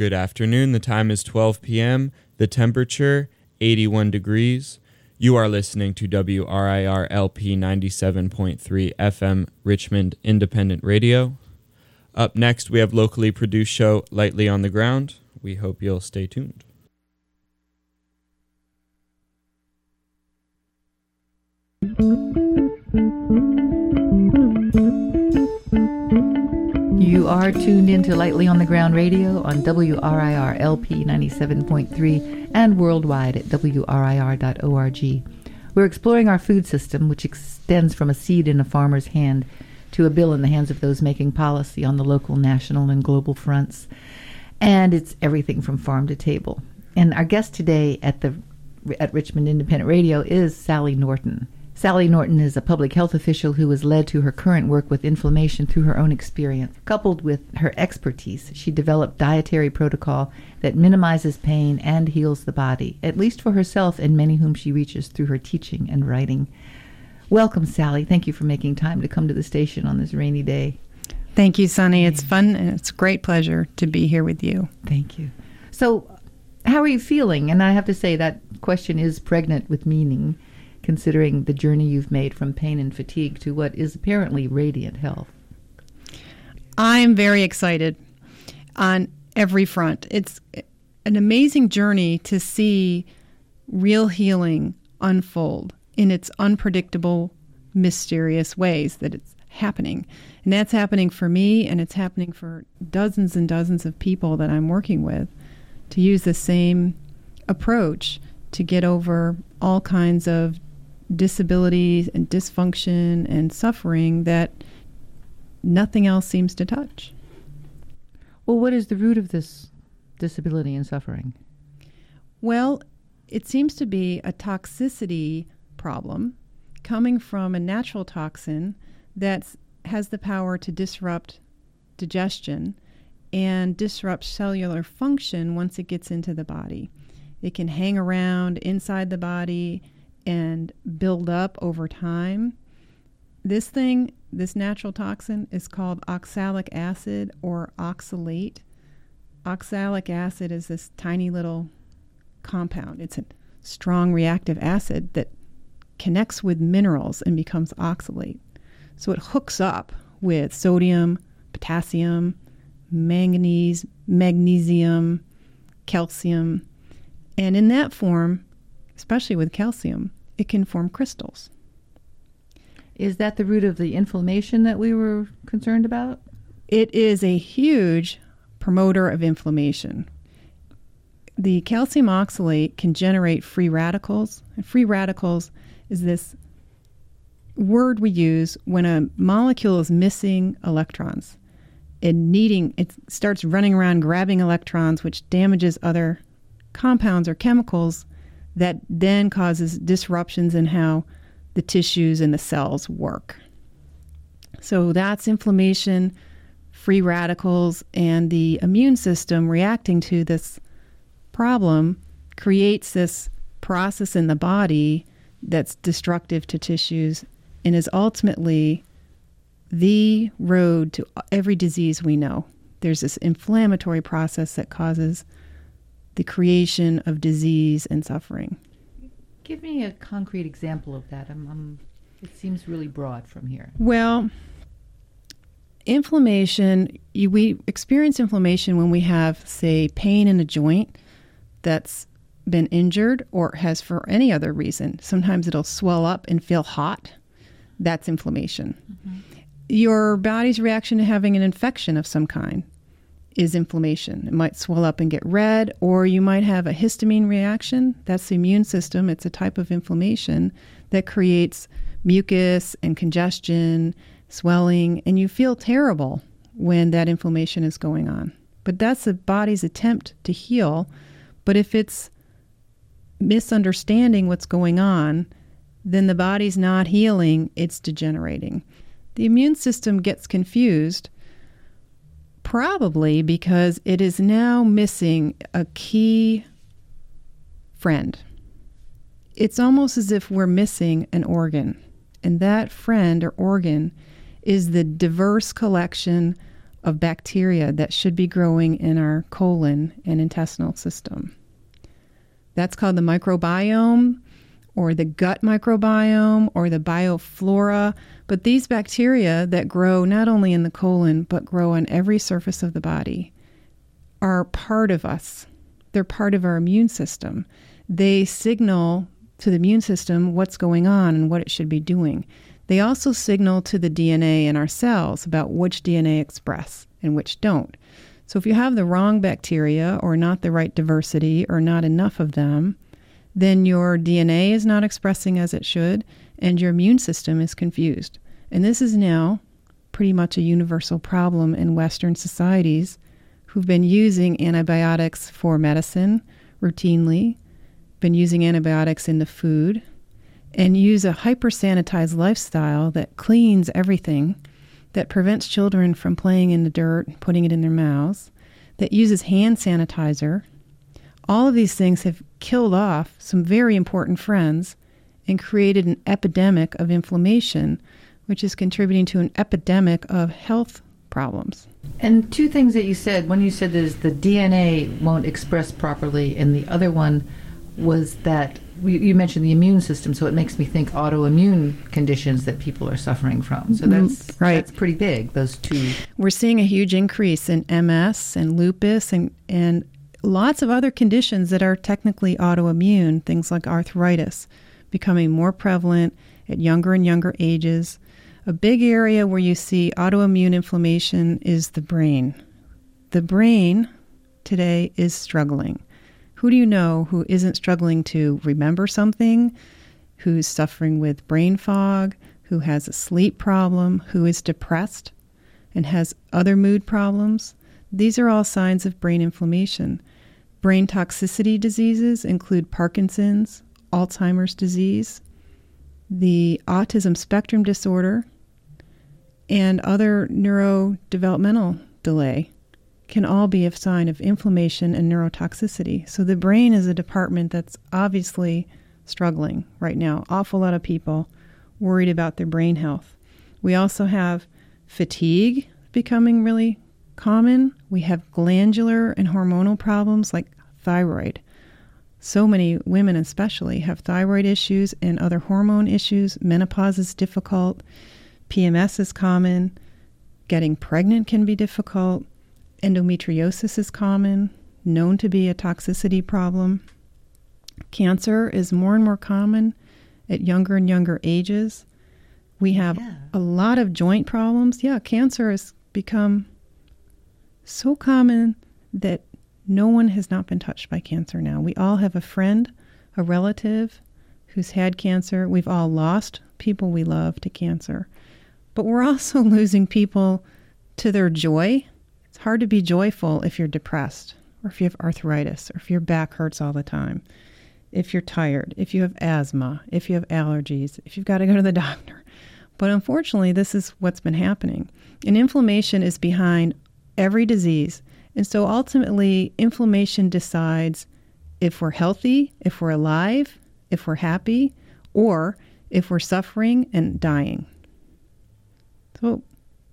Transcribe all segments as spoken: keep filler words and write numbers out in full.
Good afternoon. The time is twelve p.m. The temperature, eighty-one degrees. You are listening to W R I R L P ninety-seven point three F M Richmond Independent Radio. Up next, we have locally produced show Lightly on the Ground. We hope you'll stay tuned. You are tuned into Lightly on the Ground Radio on W R I R L P ninety-seven point three and worldwide at W R I R dot org. We're exploring our food system, which extends from a seed in a farmer's hand to a bill in the hands of those making policy on the local, national, and global fronts. And it's everything from farm to table. And our guest today at the at Richmond Independent Radio is Sally Norton. Sally Norton is a public health official who has led to her current work with inflammation through her own experience. Coupled with her expertise, she developed dietary protocol that minimizes pain and heals the body, at least for herself and many whom she reaches through her teaching and writing. Welcome, Sally. Thank you for making time to come to the station on this rainy day. Thank you, Sunny. It's fun and it's a great pleasure to be here with you. Thank you. So, how are you feeling? And I have to say that question is pregnant with meaning, considering the journey you've made from pain and fatigue to what is apparently radiant health. I'm very excited on every front. It's an amazing journey to see real healing unfold in its unpredictable, mysterious ways that it's happening. And that's happening for me, and it's happening for dozens and dozens of people that I'm working with to use the same approach to get over all kinds of disabilities and dysfunction and suffering that nothing else seems to touch. Well, what is the root of this disability and suffering? Well, it seems to be a toxicity problem coming from a natural toxin that has the power to disrupt digestion and disrupt cellular function once it gets into the body. It can hang around inside the body and build up over time. This thing, this natural toxin, is called oxalic acid or oxalate. Oxalic acid is this tiny little compound. It's a strong reactive acid that connects with minerals and becomes oxalate. So it hooks up with sodium, potassium, manganese, magnesium, calcium, and in that form, especially with calcium, it can form crystals. Is that the root of the inflammation that we were concerned about? It is a huge promoter of inflammation. The calcium oxalate can generate free radicals. And free radicals is this word we use when a molecule is missing electrons. And needing, it starts running around grabbing electrons, which damages other compounds or chemicals that then causes disruptions in how the tissues and the cells work. So that's inflammation, free radicals, and the immune system reacting to this problem creates this process in the body that's destructive to tissues and is ultimately the road to every disease we know. There's this inflammatory process that causes the creation of disease and suffering. Give me a concrete example of that. I'm, I'm, it seems really broad from here. Well, inflammation, you, we experience inflammation when we have, say, pain in a joint that's been injured or has for any other reason. Sometimes it'll swell up and feel hot. That's inflammation. Mm-hmm. Your body's reaction to having an infection of some kind is inflammation. It might swell up and get red, or you might have a histamine reaction. That's the immune system. It's a type of inflammation that creates mucus and congestion, swelling, and you feel terrible when that inflammation is going on. But that's the body's attempt to heal. But if it's misunderstanding what's going on, then the body's not healing, it's degenerating. The immune system gets confused, probably because it is now missing a key friend. It's almost as if we're missing an organ, and that friend or organ is the diverse collection of bacteria that should be growing in our colon and intestinal system. That's called the microbiome, or the gut microbiome, or the bioflora. But these bacteria that grow not only in the colon, but grow on every surface of the body, are part of us. They're part of our immune system. They signal to the immune system what's going on and what it should be doing. They also signal to the D N A in our cells about which D N A express and which don't. So if you have the wrong bacteria, or not the right diversity, or not enough of them, then your D N A is not expressing as it should, and your immune system is confused. And this is now pretty much a universal problem in Western societies who've been using antibiotics for medicine routinely, been using antibiotics in the food, and use a hyper-sanitized lifestyle that cleans everything, that prevents children from playing in the dirt, putting it in their mouths, that uses hand sanitizer. All of these things have killed off some very important friends and created an epidemic of inflammation, which is contributing to an epidemic of health problems. And two things that you said. One you said is the D N A won't express properly, and the other one was that we, you mentioned the immune system, so it makes me think autoimmune conditions that people are suffering from. So that's right. That's pretty big, those two. We're seeing a huge increase in M S and lupus and, and lots of other conditions that are technically autoimmune, things like arthritis, becoming more prevalent at younger and younger ages. A big area where you see autoimmune inflammation is the brain. The brain today is struggling. Who do you know who isn't struggling to remember something, who's suffering with brain fog, who has a sleep problem, who is depressed and has other mood problems? These are all signs of brain inflammation. Brain toxicity diseases include Parkinson's, Alzheimer's disease, the autism spectrum disorder, and other neurodevelopmental delay can all be a sign of inflammation and neurotoxicity. So the brain is a department that's obviously struggling right now. Awful lot of people worried about their brain health. We also have fatigue becoming really common. We have glandular and hormonal problems like thyroid. So many women especially have thyroid issues and other hormone issues. Menopause is difficult. P M S is common. Getting pregnant can be difficult. Endometriosis is common, known to be a toxicity problem. Cancer is more and more common at younger and younger ages. We have yeah. a lot of joint problems. Yeah, cancer has become so common that no one has not been touched by cancer now. We all have a friend, a relative who's had cancer. We've all lost people we love to cancer. But we're also losing people to their joy. It's hard to be joyful if you're depressed, or if you have arthritis, or if your back hurts all the time, if you're tired, if you have asthma, if you have allergies, if you've got to go to the doctor. But unfortunately, this is what's been happening. And inflammation is behind every disease. And so ultimately, inflammation decides if we're healthy, if we're alive, if we're happy, or if we're suffering and dying. So,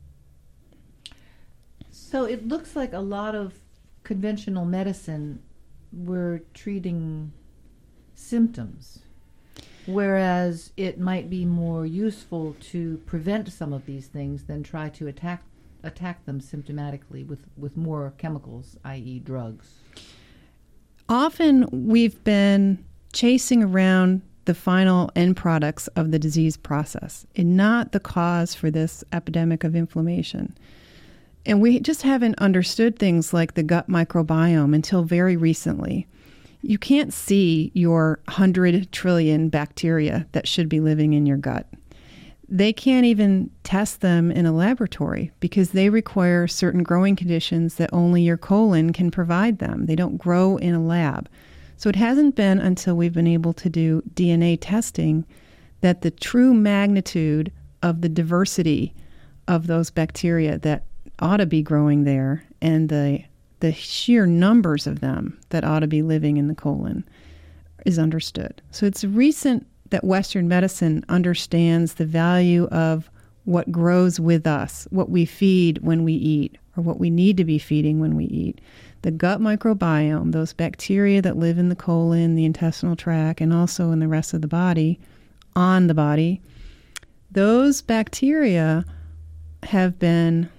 so it looks like a lot of conventional medicine, we're treating symptoms, whereas it might be more useful to prevent some of these things than try to attack attack them symptomatically with, with more chemicals, that is drugs. Often we've been chasing around the final end products of the disease process and not the cause for this epidemic of inflammation. And we just haven't understood things like the gut microbiome until very recently. You can't see your one hundred trillion bacteria that should be living in your gut. They can't even test them in a laboratory because they require certain growing conditions that only your colon can provide them. They don't grow in a lab. So it hasn't been until we've been able to do D N A testing that the true magnitude of the diversity of those bacteria that ought to be growing there and the the sheer numbers of them that ought to be living in the colon is understood. So it's recent that Western medicine understands the value of what grows with us, what we feed when we eat, or what we need to be feeding when we eat. The gut microbiome, those bacteria that live in the colon, the intestinal tract, and also in the rest of the body, on the body, those bacteria have been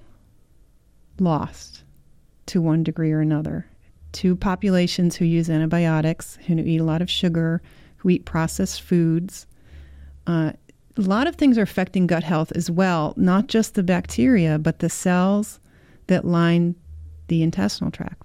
lost to one degree or another. To populations who use antibiotics, who eat a lot of sugar, who eat processed foods. Uh, a lot of things are affecting gut health as well, not just the bacteria, but the cells that line the intestinal tract.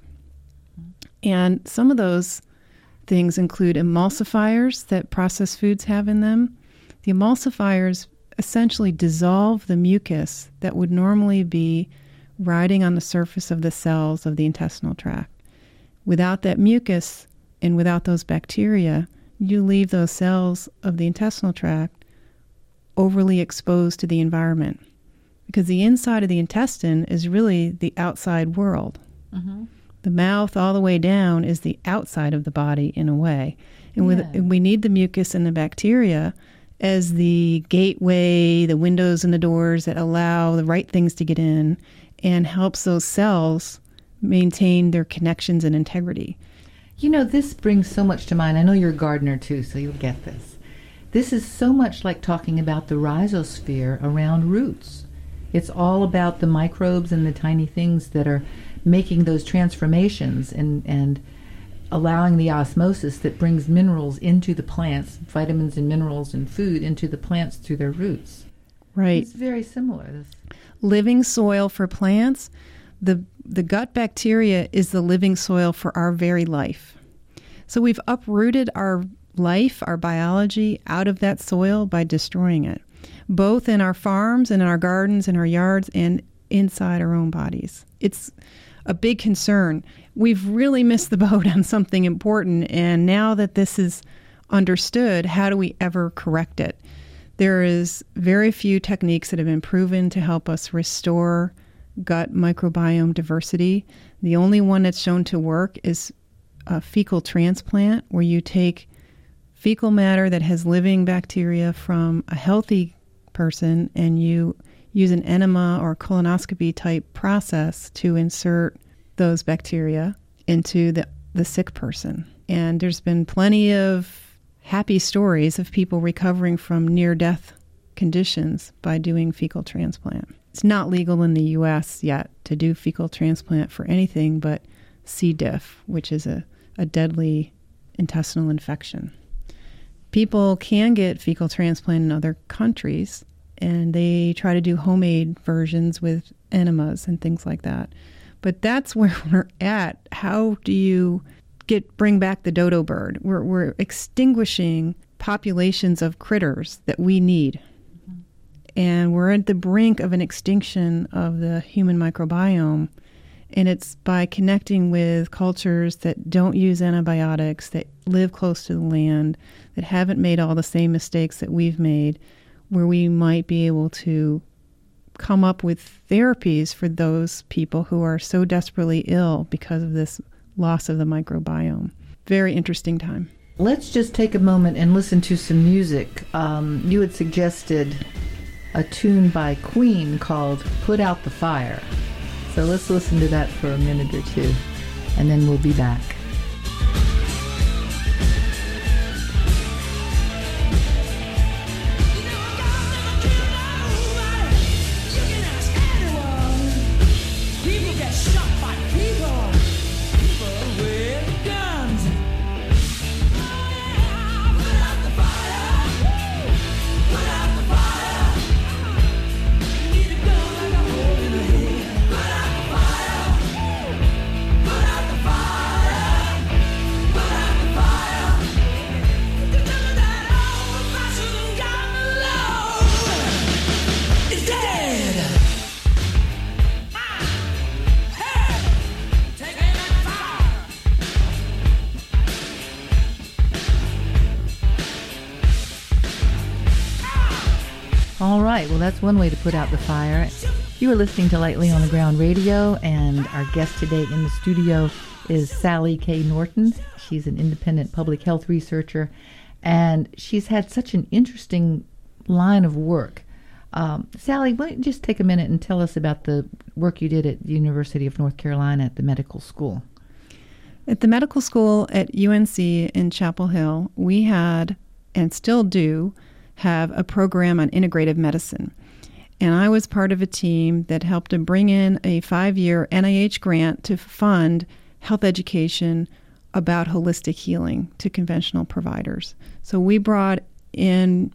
And some of those things include emulsifiers that processed foods have in them. The emulsifiers essentially dissolve the mucus that would normally be riding on the surface of the cells of the intestinal tract. Without that mucus and without those bacteria, you leave those cells of the intestinal tract overly exposed to the environment, because the inside of the intestine is really the outside world. Mm-hmm. The mouth all the way down is the outside of the body in a way. And with, yeah. we need the mucus and the bacteria as the gateway, the windows and the doors that allow the right things to get in and helps those cells maintain their connections and integrity. You know, this brings so much to mind. I know you're a gardener too, so you'll get this. This is so much like talking about the rhizosphere around roots. It's all about the microbes and the tiny things that are making those transformations and, and allowing the osmosis that brings minerals into the plants, vitamins and minerals and food into the plants through their roots. Right. It's very similar. This living soil for plants. The the gut bacteria is the living soil for our very life. So we've uprooted our life, our biology, out of that soil by destroying it, both in our farms and in our gardens and our yards and inside our own bodies. It's a big concern. We've really missed the boat on something important, and now that this is understood, how do we ever correct it? There is very few techniques that have been proven to help us restore gut microbiome diversity. The only one that's shown to work is a fecal transplant, where you take fecal matter that has living bacteria from a healthy person and you use an enema or colonoscopy type process to insert those bacteria into the, the sick person. And there's been plenty of happy stories of people recovering from near-death conditions by doing fecal transplant. It's not legal in the U S yet to do fecal transplant for anything but C. diff, which is a, a deadly intestinal infection. People can get fecal transplant in other countries, and they try to do homemade versions with enemas and things like that. But that's where we're at. How do you get bring back the dodo bird? We're, we're extinguishing populations of critters that we need. And we're at the brink of an extinction of the human microbiome. And it's by connecting with cultures that don't use antibiotics, that live close to the land, that haven't made all the same mistakes that we've made, where we might be able to come up with therapies for those people who are so desperately ill because of this loss of the microbiome. Very interesting time. Let's just take a moment and listen to some music. Um, you had suggested a tune by Queen called Put Out the Fire. So let's listen to that for a minute or two, and then we'll be back. All right, well, that's one way to put out the fire. You are listening to Lightly on the Ground Radio, and our guest today in the studio is Sally K. Norton. She's an independent public health researcher, and she's had such an interesting line of work. Um, Sally, why don't you just take a minute and tell us about the work you did at the University of North Carolina at the medical school? At the medical school at U N C in Chapel Hill, we had, and still do, have a program on integrative medicine. And I was part of a team that helped to bring in a five-year N I H grant to fund health education about holistic healing to conventional providers. So we brought in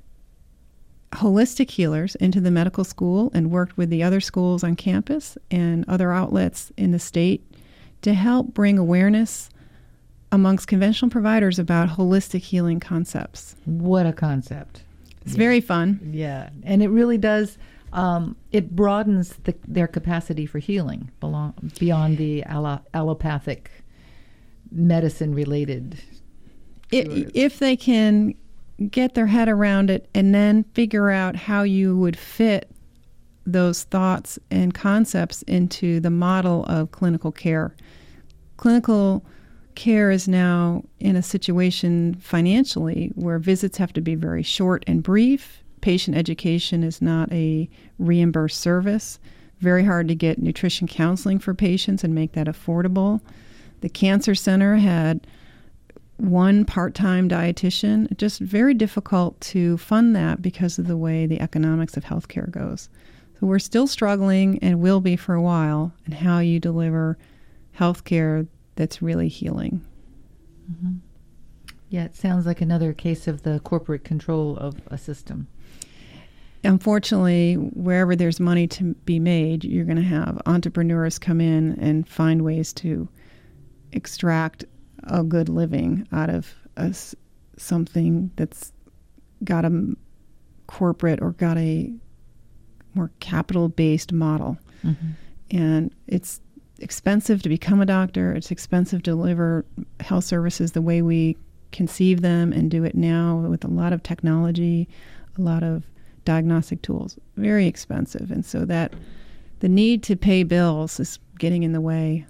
holistic healers into the medical school and worked with the other schools on campus and other outlets in the state to help bring awareness amongst conventional providers about holistic healing concepts. What a concept. It's yeah. very fun. Yeah, and it really does, um, it broadens the, their capacity for healing belong, beyond the allo- allopathic medicine-related. It, if they can get their head around it and then figure out how you would fit those thoughts and concepts into the model of clinical care. Clinical care is now in a situation financially where visits have to be very short and brief. Patient education is not a reimbursed service. Very hard to get nutrition counseling for patients and make that affordable. The Cancer Center had one part-time dietitian. Just very difficult to fund that because of the way the economics of healthcare goes. So we're still struggling and will be for a while in how you deliver healthcare that's really healing. Mm-hmm. Yeah, it sounds like another case of the corporate control of a system. Unfortunately, wherever there's money to be made, you're going to have entrepreneurs come in and find ways to extract a good living out of a, something that's got a corporate or got a more capital-based model. Mm-hmm. And it's expensive to become a doctor. It's expensive to deliver health services the way we conceive them and do it now with a lot of technology, a lot of diagnostic tools. Very expensive. And so that the need to pay bills is getting in the way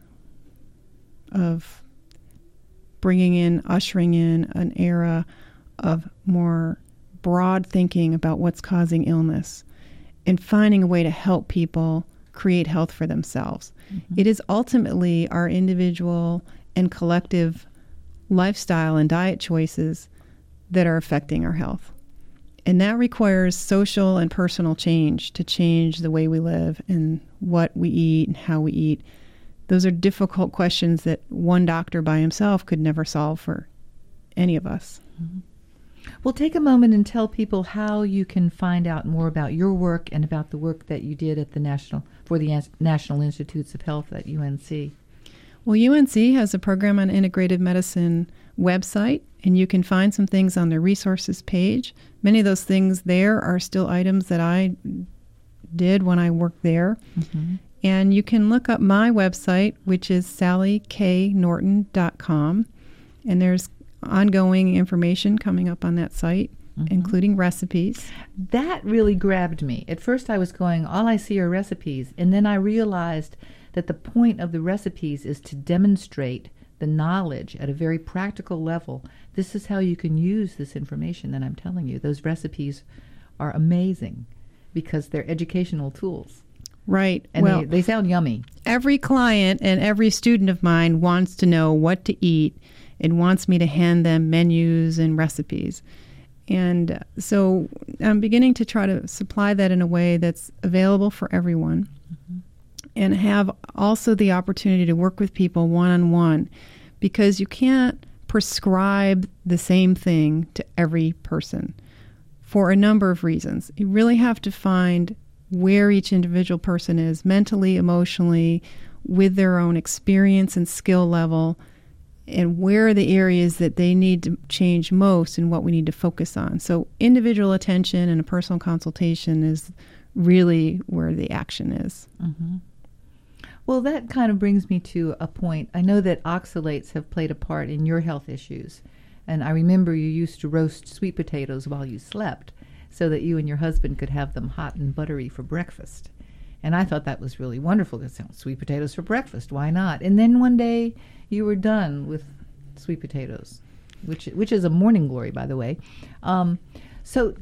of bringing in, ushering in an era of more broad thinking about what's causing illness and finding a way to help people create health for themselves. Mm-hmm. It is ultimately our individual and collective lifestyle and diet choices that are affecting our health. And that requires social and personal change to change the way we live and what we eat and how we eat. Those are difficult questions that one doctor by himself could never solve for any of us. Mm-hmm. Well, take a moment and tell people how you can find out more about your work and about the work that you did at the National for the National Institutes of Health at U N C. Well, U N C has a program on integrative medicine website, and you can find some things on their resources page. Many of those things there are still items that I did when I worked there. Mm-hmm. And you can look up my website, which is sally k norton dot com, and there's ongoing information coming up on that site, mm-hmm. including recipes. That really grabbed me. At first I was going, all I see are recipes, and then I realized that the point of the recipes is to demonstrate the knowledge at a very practical level. This is how you can use this information that I'm telling you. Those recipes are amazing because they're educational tools. Right. And well, they, they sound yummy. Every client and every student of mine wants to know what to eat and wants me to hand them menus and recipes. And so I'm beginning to try to supply that in a way that's available for everyone, mm-hmm. and have also the opportunity to work with people one-on-one, because you can't prescribe the same thing to every person for a number of reasons. You really have to find where each individual person is mentally, emotionally, with their own experience and skill level, and where are the areas that they need to change most and what we need to focus on. So individual attention and a personal consultation is really where the action is. Mm-hmm. Well, that kind of brings me to a point. I know that oxalates have played a part in your health issues, and I remember you used to roast sweet potatoes while you slept so that you and your husband could have them hot and buttery for breakfast. And I thought that was really wonderful, because sweet potatoes for breakfast, why not? And then one day you were done with sweet potatoes, which which is a morning glory, by the way. Um, so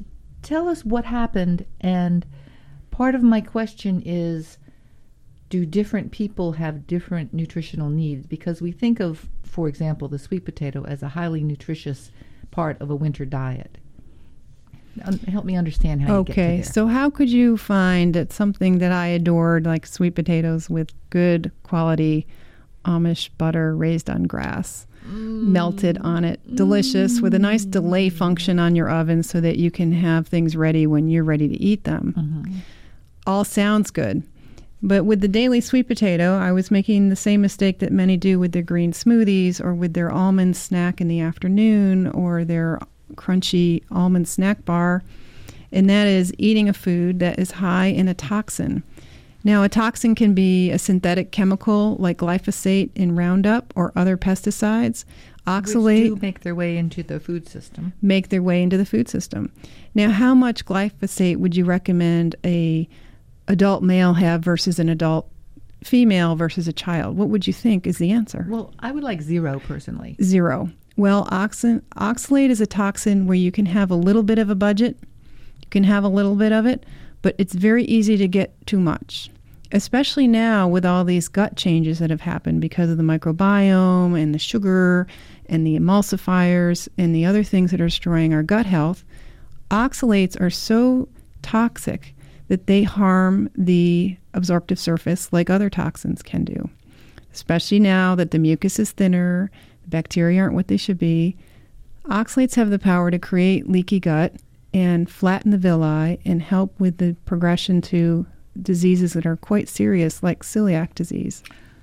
tell us what happened. And part of my question is, do different people have different nutritional needs? Because we think of, for example, the sweet potato as a highly nutritious part of a winter diet. Um, help me understand how you get to Okay, there. so how could you find that something that I adored, like sweet potatoes with good quality Amish butter raised on grass, mm. melted on it, delicious, mm. with a nice delay function on your oven so that you can have things ready when you're ready to eat them. Mm-hmm. All sounds good. But with the daily sweet potato, I was making the same mistake that many do with their green smoothies or with their almond snack in the afternoon or their crunchy almond snack bar, and that is eating a food that is high in a toxin. Now, a toxin can be a synthetic chemical like glyphosate in Roundup or other pesticides. Oxalate Which do make their way into the food system. Make their way into the food system. Now, how much glyphosate would you recommend a adult male have versus an adult female versus a child? What would you think is the answer? Well, I would like zero personally. Zero. Well, oxin, oxalate is a toxin where you can have a little bit of a budget. You can have a little bit of it, but it's very easy to get too much, especially now with all these gut changes that have happened because of the microbiome and the sugar and the emulsifiers and the other things that are destroying our gut health. Oxalates are so toxic that they harm the absorptive surface like other toxins can do, especially now that the mucus is thinner, the bacteria aren't what they should be. Oxalates have the power to create leaky gut and flatten the villi and help with the progression to diseases that are quite serious, like celiac disease.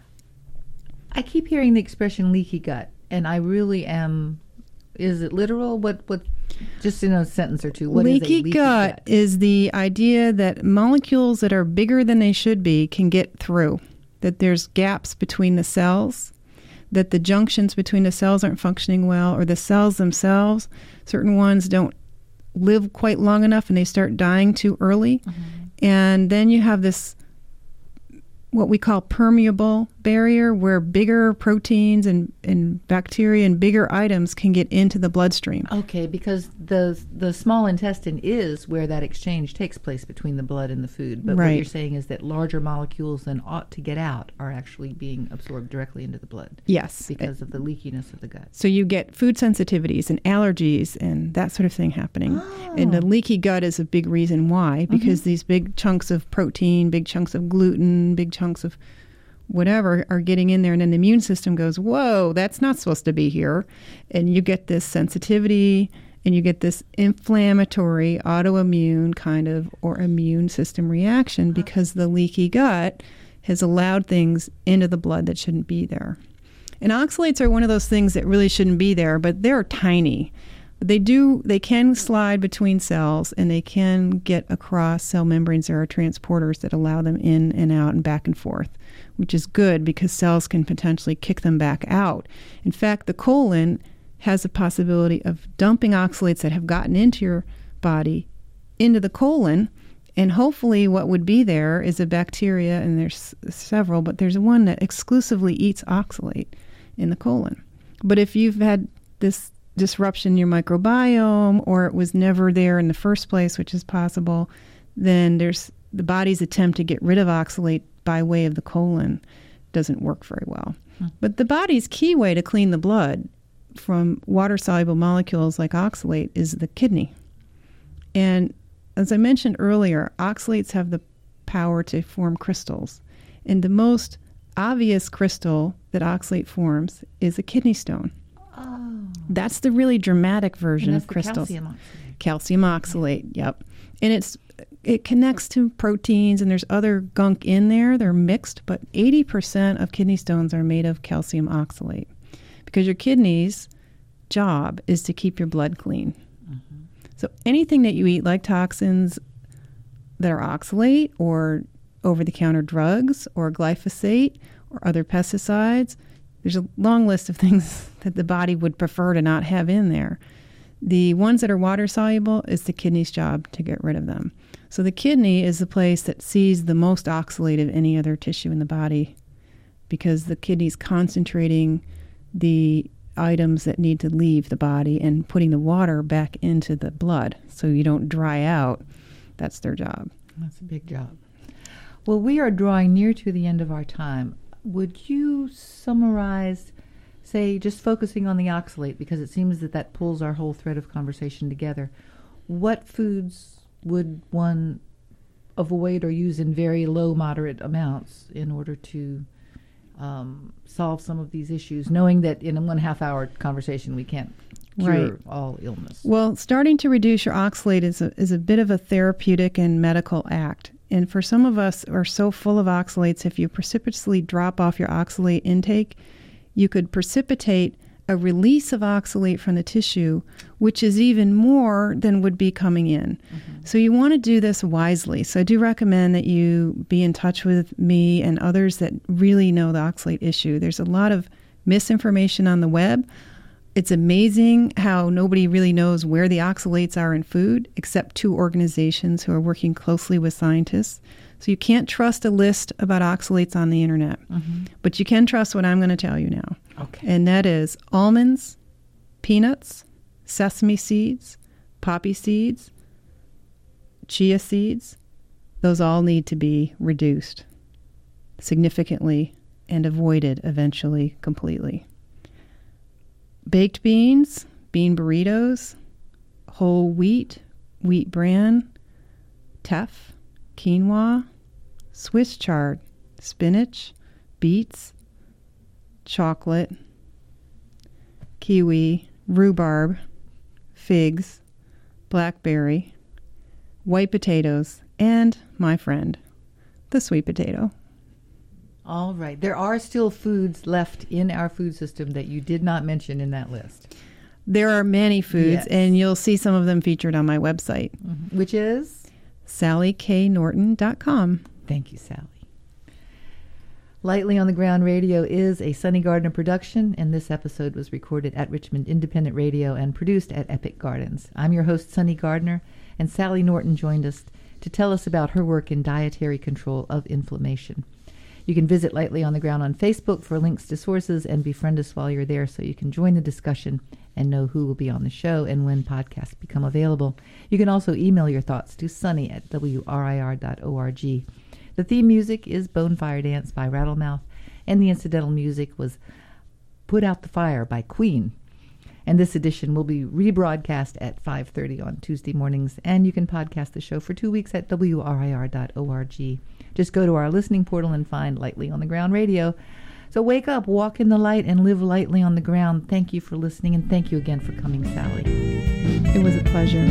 I keep hearing the expression leaky gut, and I really am, is it literal? What, what, just in a sentence or two, what leaky is a leaky gut? gut? Is the idea that molecules that are bigger than they should be can get through, that there's gaps between the cells, that the junctions between the cells aren't functioning well, or the cells themselves, certain ones don't live quite long enough and they start dying too early. Mm-hmm. And then you have this, what we call permeable barrier, where bigger proteins and, and bacteria and bigger items can get into the bloodstream. Okay, because the the small intestine is where that exchange takes place between the blood and the food. But right. what you're saying is that larger molecules than ought to get out are actually being absorbed directly into the blood. Yes. Because of the leakiness of the gut. So you get food sensitivities and allergies and that sort of thing happening. Oh. And the leaky gut is a big reason why, because mm-hmm. these big chunks of protein, big chunks of gluten, big chunks of whatever are getting in there, and then the immune system goes, whoa, that's not supposed to be here. And you get this sensitivity and you get this inflammatory autoimmune kind of or immune system reaction because the leaky gut has allowed things into the blood that shouldn't be there. And oxalates are one of those things that really shouldn't be there, but they're tiny. They do, they can slide between cells and they can get across cell membranes. There are transporters that allow them in and out and back and forth, which is good because cells can potentially kick them back out. In fact, the colon has a possibility of dumping oxalates that have gotten into your body into the colon, and hopefully what would be there is a bacteria, and there's several, but there's one that exclusively eats oxalate in the colon. But if you've had this disruption in your microbiome, or it was never there in the first place, which is possible, then there's the body's attempt to get rid of oxalate by way of the colon doesn't work very well. Hmm. But the body's key way to clean the blood from water-soluble molecules like oxalate is the kidney. And as I mentioned earlier, oxalates have the power to form crystals. And the most obvious crystal that oxalate forms is a kidney stone. Oh. That's the really dramatic version and that's of crystals. Calcium oxalate. Calcium oxalate, yeah. Yep. And it's it connects to proteins, and there's other gunk in there. They're mixed, but eighty percent of kidney stones are made of calcium oxalate because your kidney's job is to keep your blood clean. Mm-hmm. So anything that you eat, like toxins that are oxalate or over-the-counter drugs or glyphosate or other pesticides, there's a long list of things that the body would prefer to not have in there. The ones that are water-soluble, it's the kidney's job to get rid of them. So the kidney is the place that sees the most oxalate of any other tissue in the body because the kidney's concentrating the items that need to leave the body and putting the water back into the blood so you don't dry out. That's their job. That's a big job. Well, we are drawing near to the end of our time. Would you summarize, say, just focusing on the oxalate, because it seems that that pulls our whole thread of conversation together, what foods would one avoid or use in very low, moderate amounts in order to um, solve some of these issues, knowing that in a one half hour conversation we can't cure Right. all illness? Well, starting to reduce your oxalate is a, is a bit of a therapeutic and medical act. And for some of us who are so full of oxalates, if you precipitously drop off your oxalate intake, you could precipitate a release of oxalate from the tissue, which is even more than would be coming in. Mm-hmm. So you want to do this wisely. So I do recommend that you be in touch with me and others that really know the oxalate issue. There's a lot of misinformation on the web. It's amazing how nobody really knows where the oxalates are in food, except two organizations who are working closely with scientists. So you can't trust a list about oxalates on the internet, mm-hmm. but you can trust what I'm going to tell you now. Okay. And that is almonds, peanuts, sesame seeds, poppy seeds, chia seeds. Those all need to be reduced significantly and avoided eventually completely. Baked beans, bean burritos, whole wheat, wheat bran, teff, quinoa, Swiss chard, spinach, beets, chocolate, kiwi, rhubarb, figs, blackberry, white potatoes, and, my friend, the sweet potato. All right. There are still foods left in our food system that you did not mention in that list. There are many foods, Yes. and you'll see some of them featured on my website, Mm-hmm. Which is? sally k norton dot com. Thank you, Sally. Lightly on the Ground Radio is a Sunny Gardner production, and this episode was recorded at Richmond Independent Radio and produced at Epic Gardens. I'm your host, Sunny Gardner, and Sally Norton joined us to tell us about her work in dietary control of inflammation. You can visit Lightly on the Ground on Facebook for links to sources and befriend us while you're there so you can join the discussion and know who will be on the show and when podcasts become available. You can also email your thoughts to sunny at w r i r dot org. The theme music is Bonefire Dance by Rattlemouth, and the incidental music was Put Out the Fire by Queen. And this edition will be rebroadcast at five thirty on Tuesday mornings, and you can podcast the show for two weeks at w r i r dot org. Just go to our listening portal and find Lightly on the Ground Radio. So wake up, walk in the light, and live lightly on the ground. Thank you for listening, and thank you again for coming, Sally. It was a pleasure.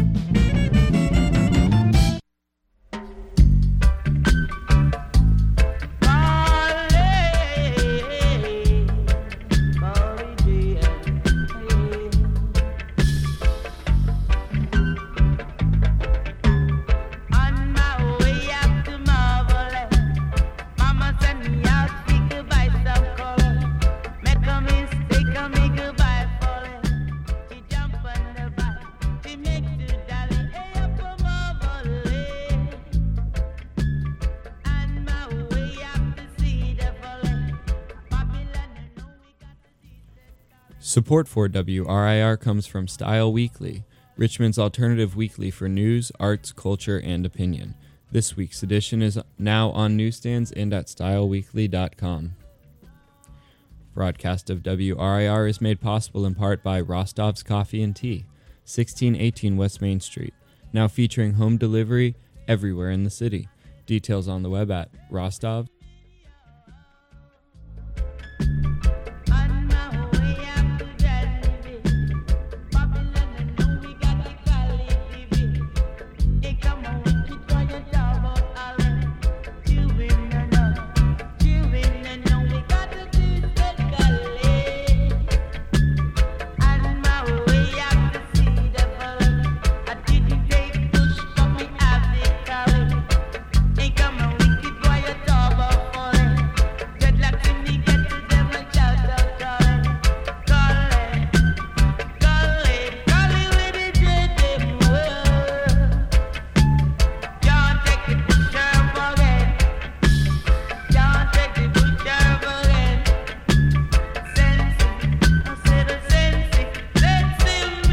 Support for W R I R comes from Style Weekly, Richmond's alternative weekly for news, arts, culture, and opinion. This week's edition is now on newsstands and at style weekly dot com. Broadcast of W R I R is made possible in part by Rostov's Coffee and Tea, sixteen eighteen West Main Street, now featuring home delivery everywhere in the city. Details on the web at rostov